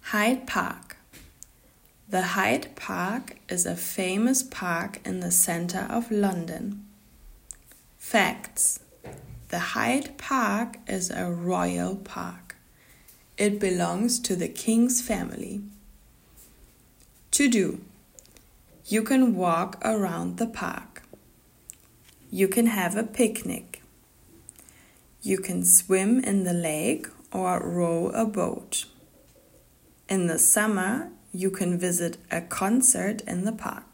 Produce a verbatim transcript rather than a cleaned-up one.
Hyde Park. The Hyde Park is a famous park in the center of London. Facts: the Hyde Park is a royal park. It belongs to the King's family. To do: you can walk around the park. You can have a picnic. You can swim in the lake or row a boat. In the summer, you can visit a concert in the park.